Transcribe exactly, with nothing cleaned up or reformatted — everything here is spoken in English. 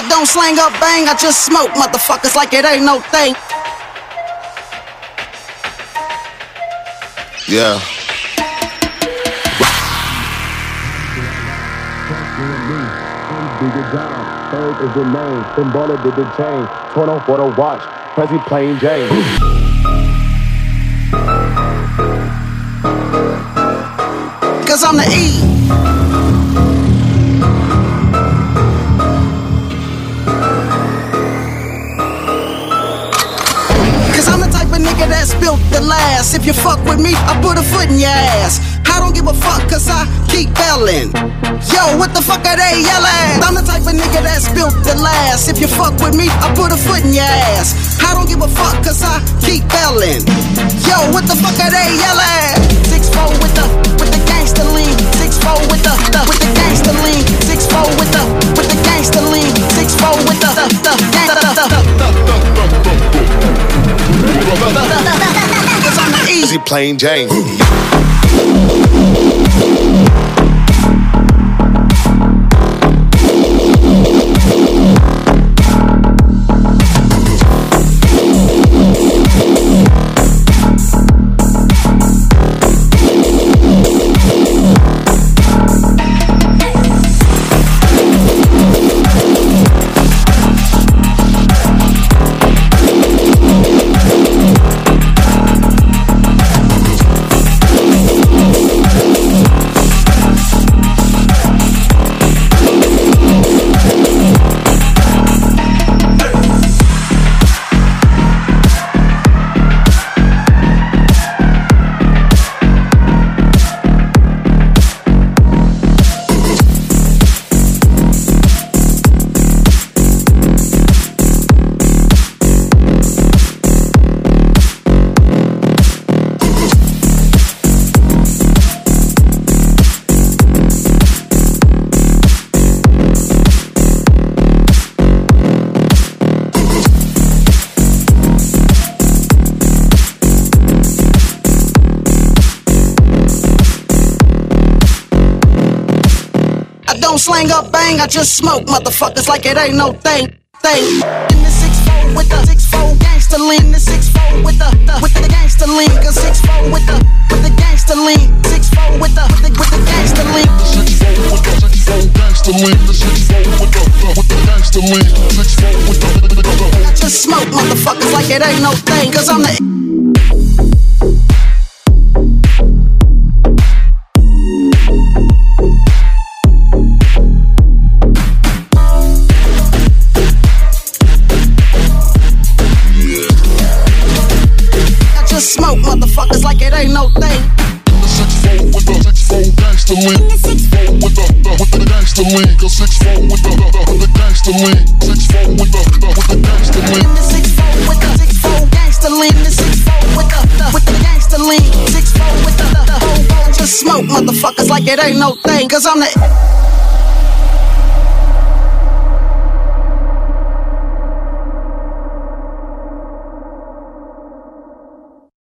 don't slang up bang, I just smoke motherfuckers like it ain't no thing. Yeah. Third is the name, then baller did the chain. Torn on for the watch, Prezi plain Jane. Cause I'm the E. Nigga that's built to last. If you fuck with me, I put a foot in your ass. I don't give a fuck cause I keep belling. Yo, what the fuck are they yelling? I'm the type of nigga that's built to last. If you fuck with me, I put a foot in your ass. I don't give a fuck cause I keep belling. Yo, what the fuck are they yelling? six four with the, with the gangster lean. six four with the, the, with the gangster lean. six four with the, with the gangster lean. six four with the, the, the, gangster, the, the, cause I'm the E. Prezi plain Jane. Don't slang up bang, I just smoke motherfuckers like it ain't no thing, thing. In the six four with the six four gangster lean, the six four with the, the with the gangster lean, cause six four with the with the gangster lean, six four with the with the, with the gangster lean. six four with the six four gangster lean, the six four with the with the gangster lean, six four with the with the, with the. I just smoke motherfuckers like it ain't no thing, cause I'm the smoke motherfuckers like it ain't no thing. The six four with the six four gangster lean, six four with the, the with the gangster lean, cause six four with the, the with the gangster lean, six four with the, the with the gangster lean. The six four with the six four gangster lean, the six four with the, the with the gangster lean, six four with the, the, the whole. Just smoke motherfuckers like it ain't no thing, cause I'm the